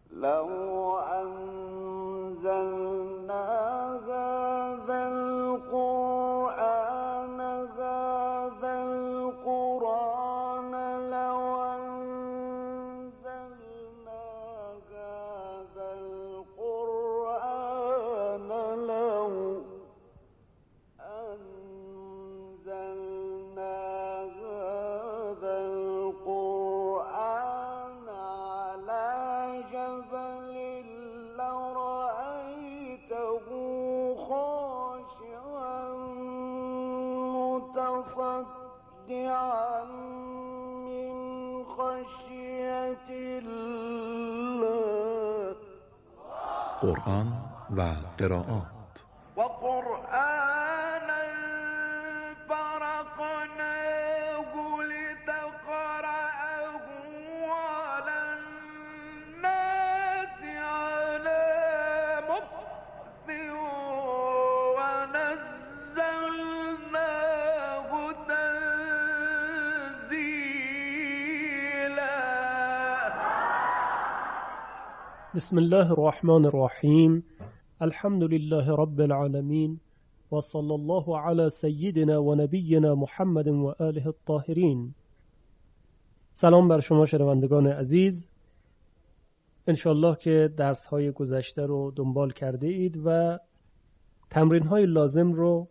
لو أنزلنا هذا القرآن لو أنزلنا هذا القرآن على جبل لرأيته خاشعا متصدعا من خشية الله. قرآن و قرائات. و قرآنا فرقناه لتقرأه على الناس على مكث ونزلناه تنزيلا. بسم الله الرحمن الرحیم. الحمد لله رب العالمین و صلی الله علی سیدنا و نبینا محمد و آله الطاهرین. سلام بر شما شنوندگان عزیز. انشالله که درس های گذشته رو دنبال کرده اید و تمرین های لازم رو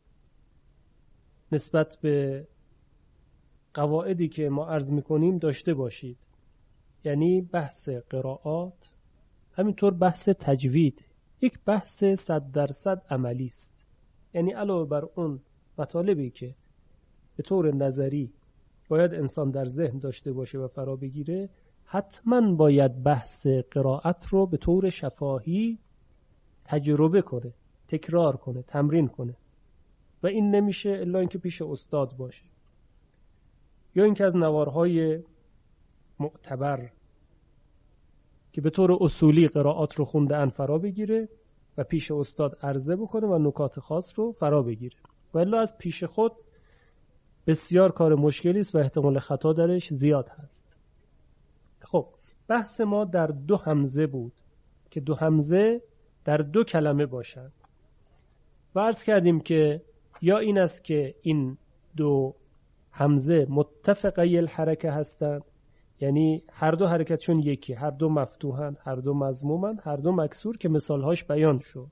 نسبت به قواعدی که ما عرض میکنیم داشته باشید. یعنی بحث قرائات، همینطور بحث تجوید، یک بحث 100% عملی است. یعنی علاوه بر اون مطالبی که به طور نظری باید انسان در ذهن داشته باشه و فرا بگیره، حتما باید بحث قرائت رو به طور شفاهی تجربه کنه، تکرار کنه، تمرین کنه و این نمیشه الا اینکه پیش استاد باشه یا اینکه از نوارهای معتبر که به طور اصولی قرائات رو خونده ان فرا بگیره و پیش استاد عرضه بکنه و نکات خاص رو فرا بگیره. ولی از پیش خود بسیار کار مشکلی است و احتمال خطا درش زیاد هست. خب بحث ما در 2 همزه بود که 2 همزه در 2 کلمه باشند و عرض کردیم که یا این است که این 2 همزه متفقی الحرکه هستند، یعنی هر 2 حرکتشون یکی، هر 2 مفتوحن، هر 2 مضمومن، هر 2 مکسور که مثالهاش بیان شد.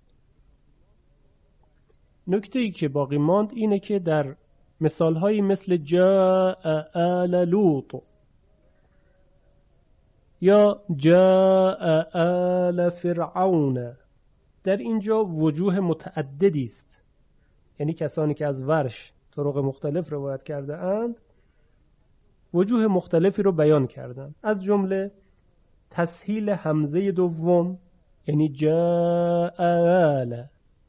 نکته‌ای که باقی ماند اینه که در مثالهایی مثل جاء آل لوط یا جاء آل فرعون، در اینجا وجوه متعددی است. یعنی کسانی که از ورش طرق مختلف روایت کرده اند وجوه مختلفی رو بیان کردن، از جمله تسهیل همزه دوم، یعنی جاء آل.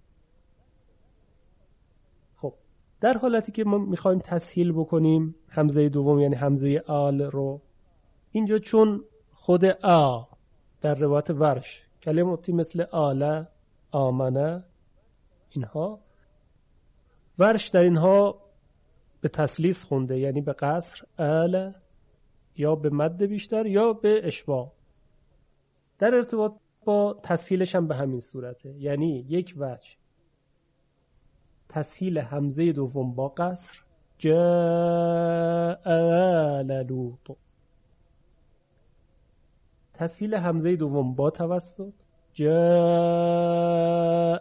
خب در حالتی که ما میخوایم تسهیل بکنیم همزه دوم یعنی همزه آل رو، اینجا چون خود آ در روایت ورش کلماتی مثل آل، آمنه، اینها ورش در اینها به تسلیث خونده، یعنی به قصر آل، یا به مد بیشتر یا به اشباع. در ارتباط با تسهیلش هم به همین صورته، یعنی یک وجه تسهیل همزه دوم با قصر جاء آل لوط، تسهیل همزه دوم با توسط جاء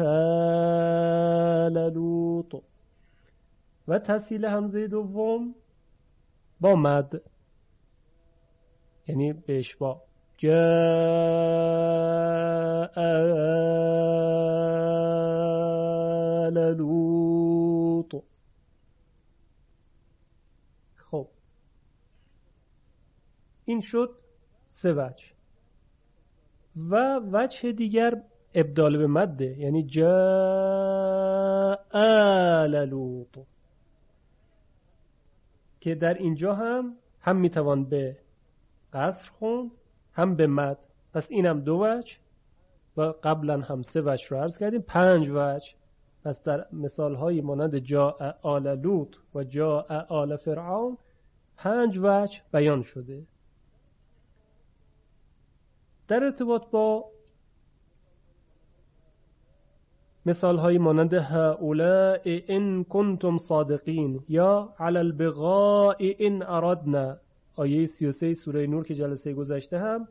آل لوط و تسهیل همزه دوم با مد یعنی به اشباع جاء آل لوط. خب این شد 3 وجه. و وجه دیگر ابدال به مده، یعنی جاء آل لوط، که در اینجا هم میتوان به قصر خوند هم به مد. پس اینم 2 وجه و قبلا هم 3 وجه رو عرض کردیم، 5 وجه. پس در مثال های مانند جاء آل لوط و جاء آل فرعون 5 وجه بیان شده. در ارتباط با مثال های مانند هؤلاء ان کنتم صادقین یا علی البغاء ان اردنا، آیه 33 سوره نور که جلسه گذشته هم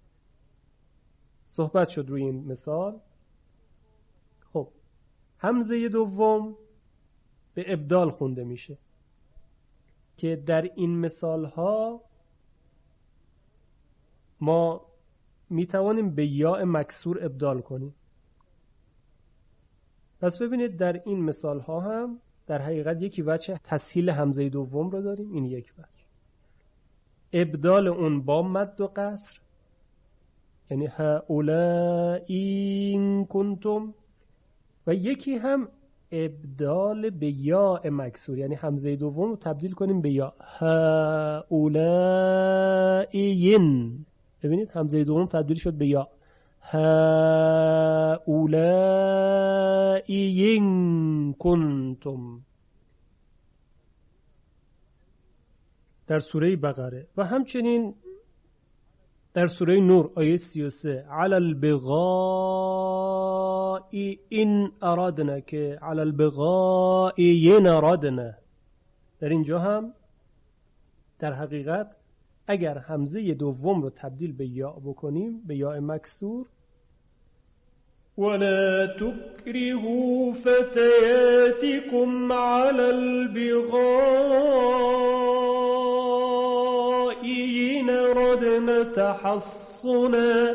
صحبت شد روی این مثال. خب همزه دوم به ابدال خونده میشه که در این مثال ها ما میتوانیم به یاء مکسور ابدال کنیم. پس ببینید در این مثال ها هم در حقیقت یکی وجه تسهیل همزه دوم رو داریم، این یک وجه ابدال اون با مد و قصر، یعنی هؤلاء این کنتم، و یکی هم ابدال به یاء مکسور، یعنی همزه دوم رو تبدیل کنیم به یا هؤلاءین. ببینید همزه دوم تبدیل شد به یا هؤلاءین کنتم در سوره بقره. و همچنین در سوره نور آیه 33 علی البغاء این ارادنا که علی البغاء ین ارادنا، در اینجا هم در حقیقت اگر همزه دوم رو تبدیل به یا بکنیم به یا مکسور، ولا تکرهوا فتياتكم على البغاء إن أردنا تحصنا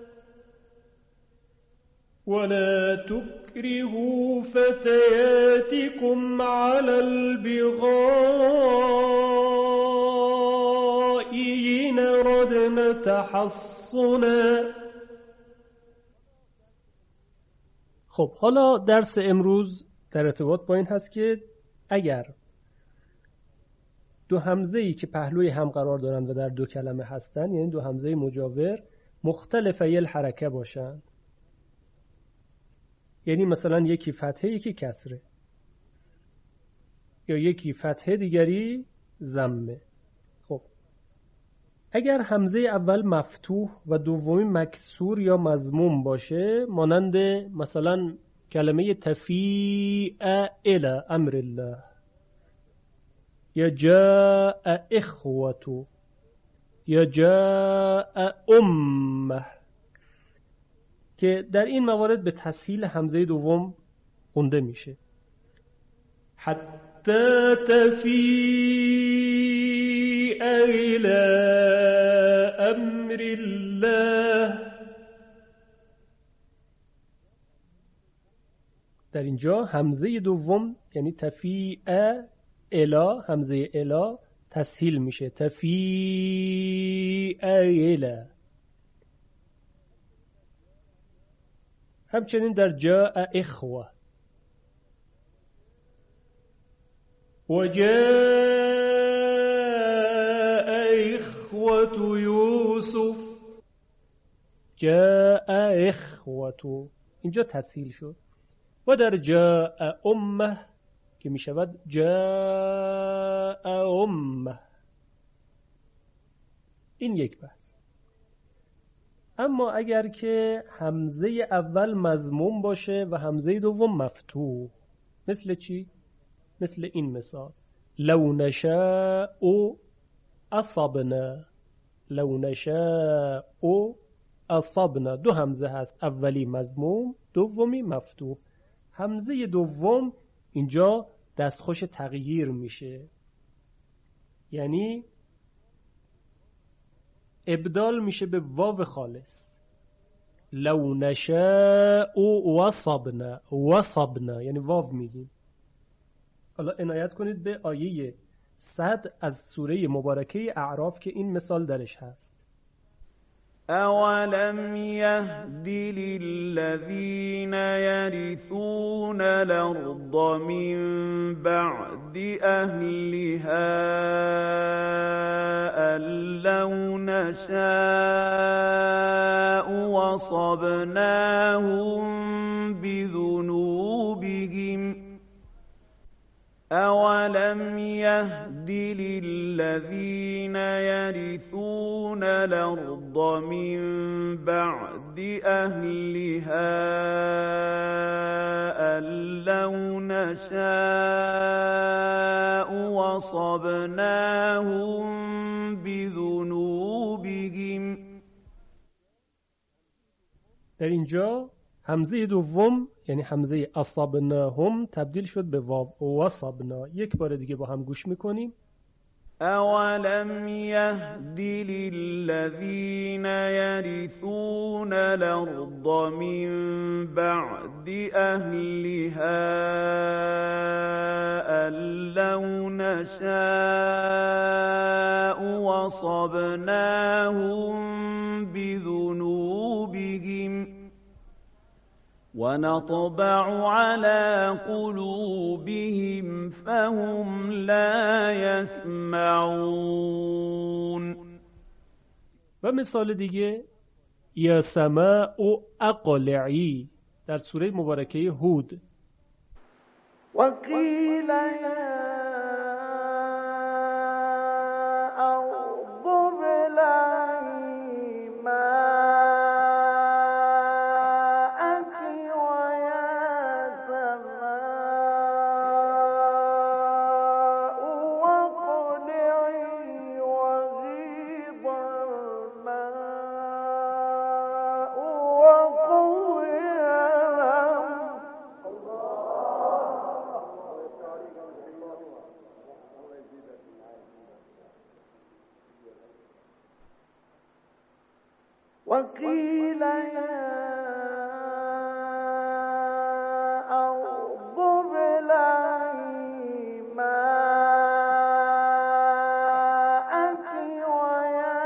ولا تكرهوا فتياتكم على البغاء إن أردنا تحصنا. خب حالا درس امروز در ارتباط با این هست که اگر دو همزه‌ای که پهلوی هم قرار دارند و در دو کلمه هستند، یعنی دو همزه مجاور مختلفه الحرکه باشند، یعنی مثلا یکی فتحه یکی کسره، یا یکی فتحه دیگری ضمه. خب اگر همزه اول مفتوح و دومی مکسور یا مضموم باشه، مانند مثلا کلمه تفیء الی امر الله یا جاء اخوة یا جاء امه، که در این موارد به تسهیل همزه دوم خونده میشه حتی تفیء الی امر الله. در اینجا همزه دوم یعنی تفیء الی، همزه الی تسهیل میشه تفیء الی. همچنین در جاء اخوة و جاء اخوة یوسف، جاء اخوة اینجا تسهیل شد. و در جاء امه که می شود جاء امه. این یک بحث. اما اگر که همزه اول مضموم باشه و همزه دوم مفتوح، مثل چی؟ مثل این مثال لو نشاء اصبنا، لو نشاء اصبنا، دو همزه هست، اولی مضموم دومی مفتوح. همزه دوم اینجا دستخوش تغییر میشه، یعنی ابدال میشه به واو خالص. لو نشاء وصبنا، وصبنا یعنی واو میگیم. حالا عنایت کنید به آیه 100 از سوره مبارکه اعراف که این مثال درش هست. أَوَلَمْ يَهْدِ لِلَّذِينَ يَرِثُونَ الْأَرْضَ مِنْ بَعْدِ أَهْلِهَا أَنْ لَوْ نَشَاءُ وَصَبْنَاهُمْ بِذُنُوبِهِمْ أَوَلَمْ يَهْدِ للذين يرثون الأرض من بعد أهلها أن لو نشاء وصبناهم بذنوبهم. در اینجا همزه دوم یعنی همزه اصابناهم تبدیل شد به واو وصبنا. یک بار دیگه با هم گوش میکنیم. أولم يهد للذين يرثون الأرض من بعد أهلها أن لو نشاء وصبناهم بذنوبهم ونطبع على قلوبهم فهم لا يسمعون. و مثال دیگه یا سماء اقلعی در سوره مبارکه هود. وقیل یا أرض ابلعي ماءك ويا سماء واقلعي وغيض الماء وقضي وقيل يا أرض ابلعي ماءك ويا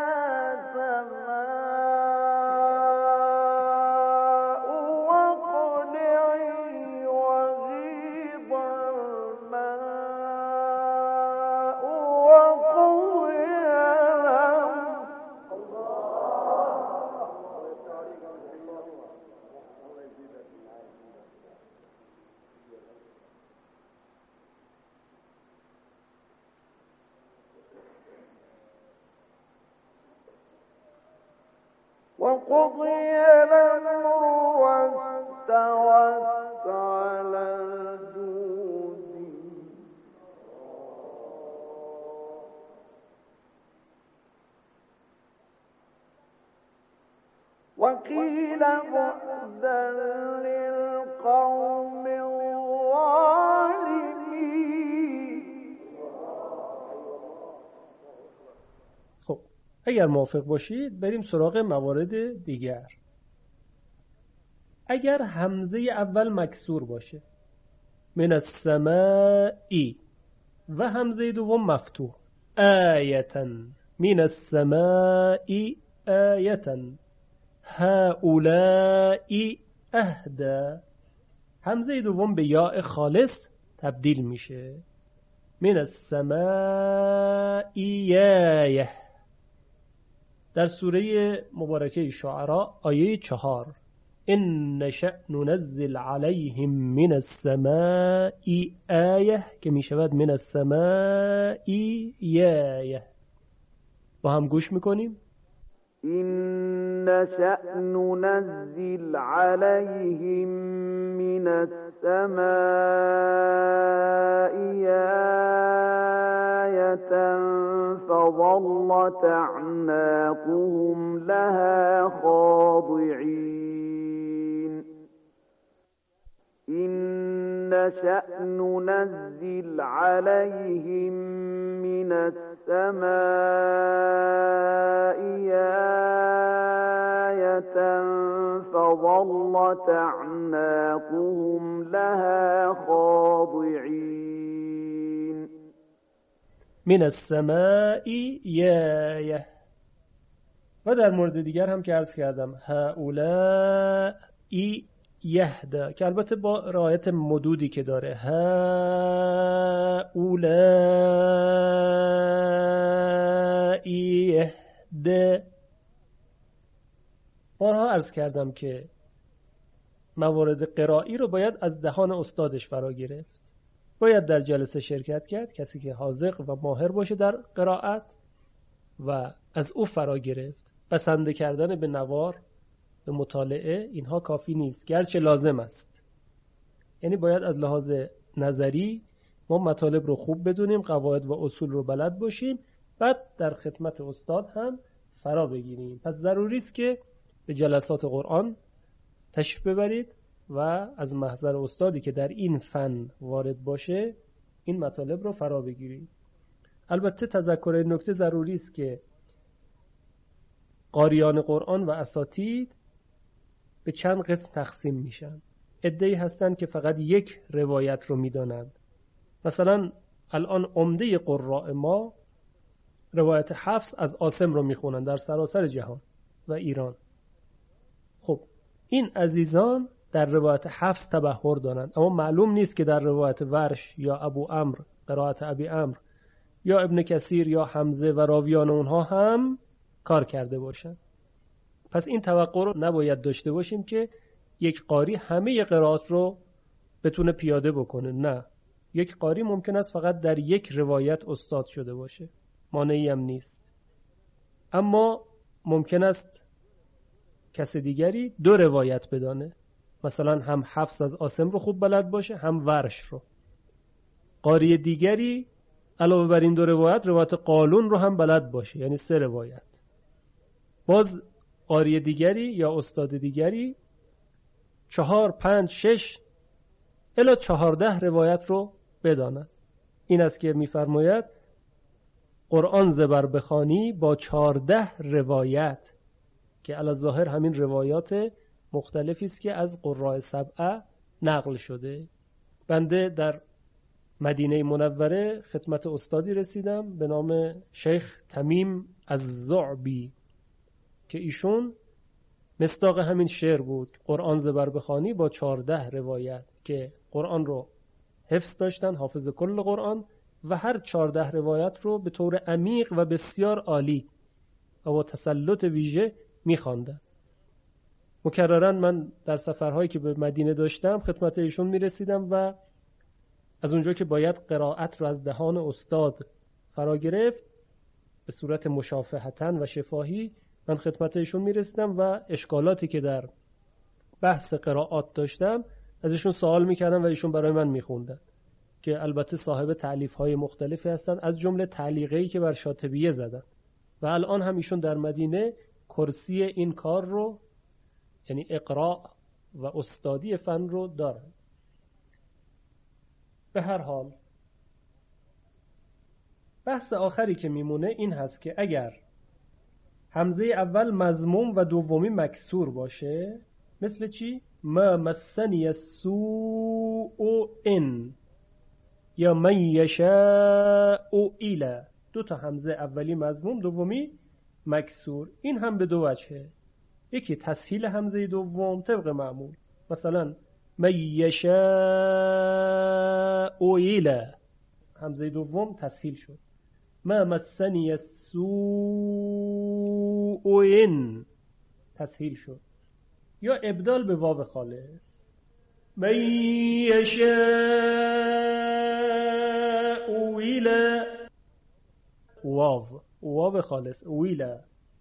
سماء واقلعي وغيض الماء وقضي الأمر واستوت على الجود وقيل بعدا للقوم الظالمين. خب اگر موافق باشید بریم سراغ موارد دیگر. اگر همزه اول مکسور باشه من السمائی و همزه دوم مفتوح آیتا من السمائی آیتا هؤلائی اهدا، همزه دوم به یاء خالص تبدیل میشه من السمائی یایه. در سوره مبارکه شعراء آیه 4 إن نشأ ننزل عليهم من السماء آية که می شود من السماء یایه. با هم گوش میکنیم. إن نشأ ننزل عليهم من السماء آية فظلت أعناقهم لها خاضعين. إن نشأ ننزل عليهم من السماء آية فظلت أعناقهم لها خاضعين. من السماء یایه. و در مورد دیگر هم که عرض کردم هؤلائی یهدا که البته با رعایت مدودی که داره هؤلائی یهدا. بارها عرض کردم که موارد قرایی رو باید از دهان استادش فرا گرفت باید در جلسه شرکت کرد، کسی که حاذق و ماهر باشه در قرائت و از او فرا گرفت. بسنده کردن به نوار، به مطالعه، اینها کافی نیست، گرچه لازم است. یعنی باید از لحاظ نظری ما مطالب رو خوب بدونیم، قواعد و اصول رو بلد باشیم، بعد در خدمت استاد هم فرا بگیریم. پس ضروری است که به جلسات قرآن تشریف ببرید و از محضر استادی که در این فن وارد باشه این مطالب رو فرا بگیرید. البته تذکر این نکته ضروری است که قاریان قرآن و اساتید به چند قسم تقسیم میشن. عده‌ای هستن که فقط یک روایت رو میدانند. مثلا الان عمده قراء ما روایت حفص از عاصم رو میخونن در سراسر جهان و ایران. خب این عزیزان در روایت حفص تبحر دارند، اما معلوم نیست که در روایت ورش یا ابو عمرو، قرائت ابی عمرو یا ابن کثیر یا حمزه و راویان اونها هم کار کرده باشند. پس این توقع رو نباید داشته باشیم که یک قاری همه قرائات رو بتونه پیاده بکنه. نه، یک قاری ممکن است فقط در یک روایت استاد شده باشه، مانعی هم نیست. اما ممکن است کس دیگری دو روایت بدانه، مثلا هم حفص از عاصم رو خوب بلد باشه هم ورش رو. قاری دیگری علاوه بر این دو روایت قالون رو هم بلد باشه، یعنی 3 روایت. باز قاری دیگری یا استاد دیگری 4 5 6 الی 14 روایت رو بداند. این است که می‌فرماید قرآن زبر بخوانی با 14 روایت، که علی ظاهر همین روایات مختلفی است که از قراء 7 نقل شده. بنده در مدینه منوره خدمت استادی رسیدم به نام شیخ تمیم الزعبی که ایشون مصداق همین شعر بود، قرآن زبر بخوانی با 14 روایت، که قرآن رو حفظ داشتن، حافظ کل قرآن، و هر 14 روایت رو به طور عمیق و بسیار عالی و با تسلط ویژه می‌خواندن. مکرراً من در سفرهایی که به مدینه داشتم خدمت ایشون میرسیدم و از اونجا که باید قرائت رو از دهان استاد فرا گرفت به صورت مشافهتن و شفاهی، من خدمت ایشون میرسیدم و اشکالاتی که در بحث قرائات داشتم از ایشون سوال میکردم و ایشون برای من میخوندن، که البته صاحب تألیف‌های مختلفی هستن، از جمله تعلیقی که بر شاطبیه زدن و الان هم ایشون در مدینه کرسی این کار رو، یعنی اقراء و استادی فن رو دارن. به هر حال بحث آخری که میمونه این هست که اگر همزه اول مضموم و دومی مکسور باشه، مثل چی؟ ما مسنی السوء ان یا من یشاء الی، 2 تا همزه، اولی مضموم دومی مکسور. این هم به 2 وجهه. یکی تسهیل همزه دوم طبق معمول، مثلا من یشاء الی، همزه دوم تسهیل شد. ما مسنی السوء ان تسهیل شد. یا ابدال به واو خالص، من یشاء الی، واو خالص ویلا.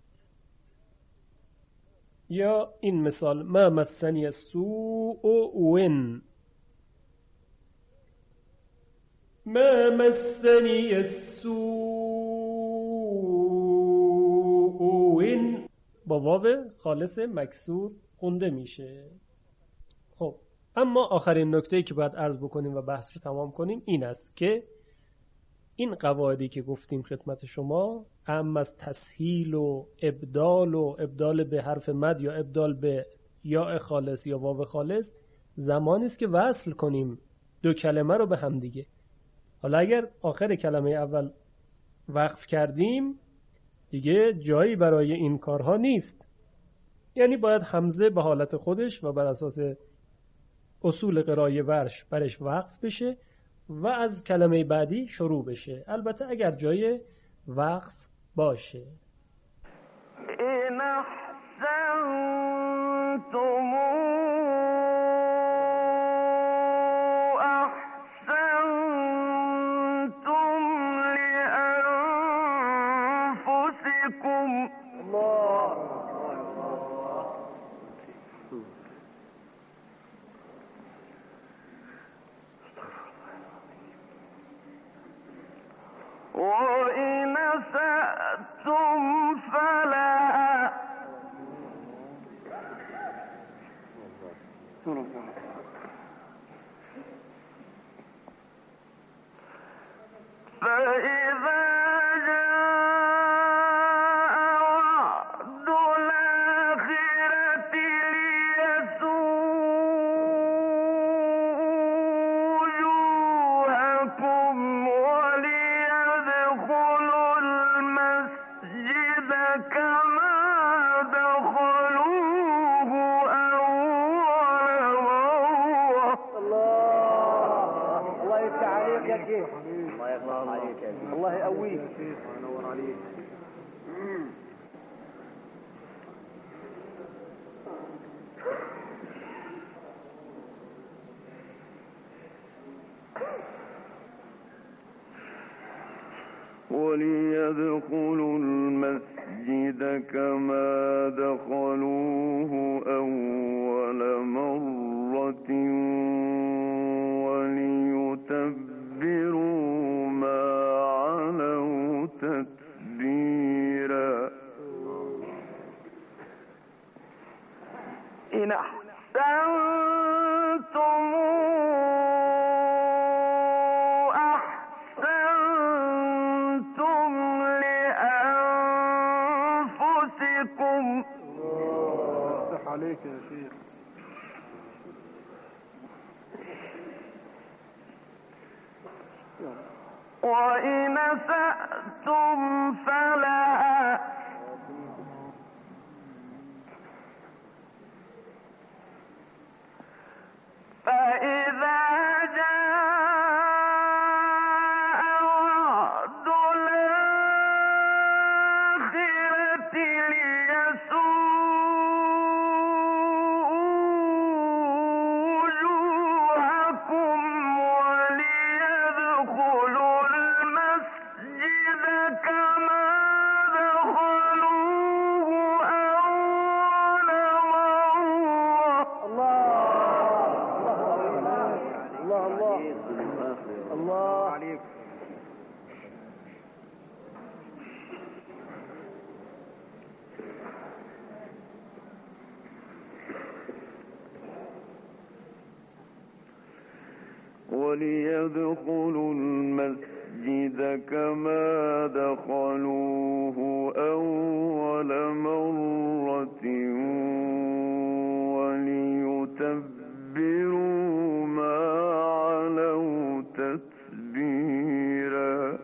یا این مثال ما مسنی السوء ون، ما مسنی السوء ون با واو خالص مکسور خونده میشه. خب اما آخرین نکته‌ای که باید عرض بکنیم و بحث رو تمام کنیم این است که این قواعدی که گفتیم خدمت شما، اما از تسهیل و ابدال به حرف مد یا ابدال به یا خالص یا واو خالص، زمانی است که وصل کنیم 2 کلمه رو به هم دیگه. حالا اگر آخر کلمه اول وقف کردیم دیگه جایی برای این کارها نیست، یعنی باید همزه به حالت خودش و بر اساس اصول قرائه ورش برش وقف بشه و از کلمه بعدی شروع بشه، البته اگر جای وقف باشه. این احسنتم الله يقويك. ينور عليك. وليدخلوا المسجد كما دخلوه أول مرة وليتبروا ما علوا تتبيرا. إن أحسنتم عليك يا شيخ. وإن أسأتم فلها فإذا جاء وعد الآخرة وليدخلوا المسجد كما دخلوه أول مرة وليتبروا ما علوا تتبيرا.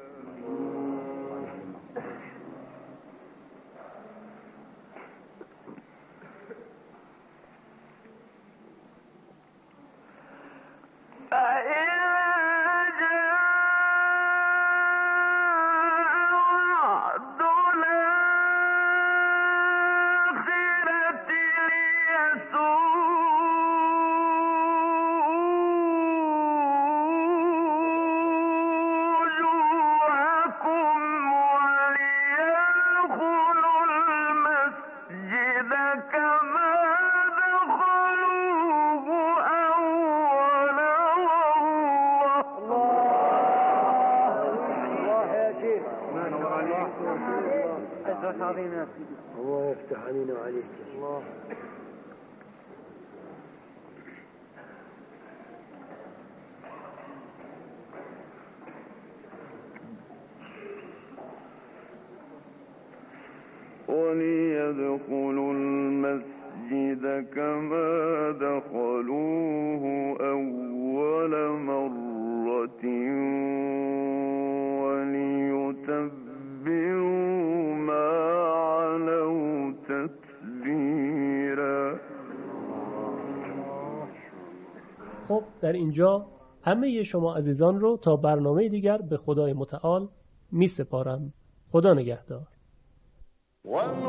الله يفتح علينا وعليك. الله وليدخلوا المسجد كما دخلوه أول مرة وليتبروا ما علوا تتبیرا. خب در اینجا همه شما عزیزان رو تا برنامه دیگر به خدای متعال می سپارم. خدا نگهدار.